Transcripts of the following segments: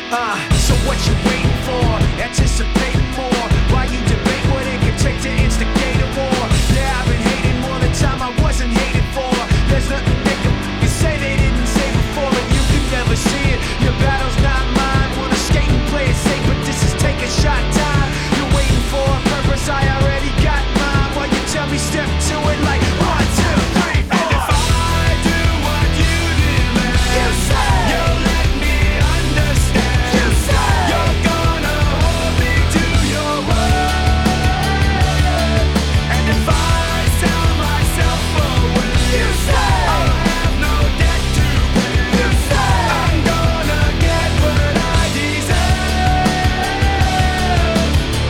So what you waiting for? Anticipating more. Why you debate what it could take to instigate a war? Yeah, I've been hating more the time I wasn't hated for. There's nothing they can say they didn't say before, and you can never see it. Your battle's not mine. Wanna skate and play it safe, but this is take a shot time. You're waiting for a purpose, I already got mine. While you tell me step to it like 1, 2, 3, 4. And if I do what you demand, you say you'll let me understand. You say you're gonna hold me to your word. And if I sell myself away, you say I'll have no debt to pay. You say I'm gonna get what I deserve.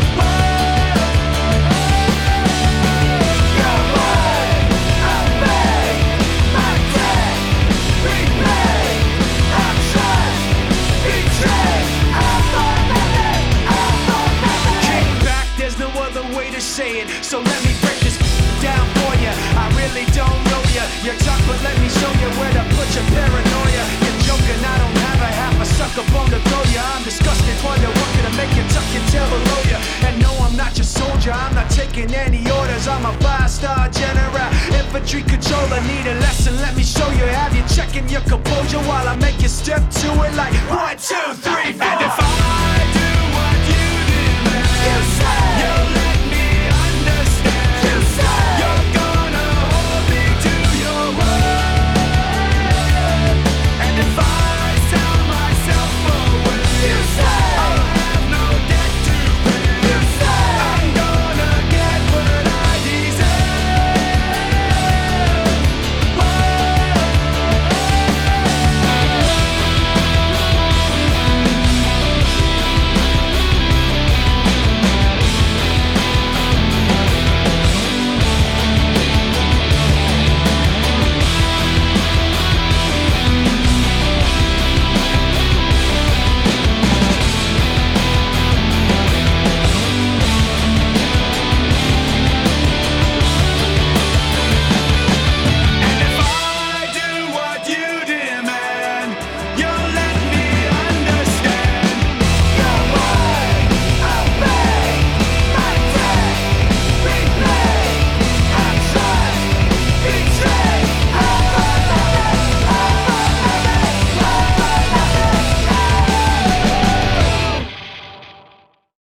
Your word, I'll pay my debt, repay, I trust, betray, I'll forgive, Kick back, there's no other way to say it. So let me break this down for you. I really don't know you. You're tough, but let me show you where to put your paranoia. You're joking, I don't have a half a sucker bone to throw you. I'm disgusted, wonder what could make you tuck your tail below you. And no, I'm not your soldier, I'm not taking any orders. I'm a 5-star general, infantry controller. Need a lesson, let me show you. Have you checking your composure while I make you step to it like 1, 2, 3, 4. And if I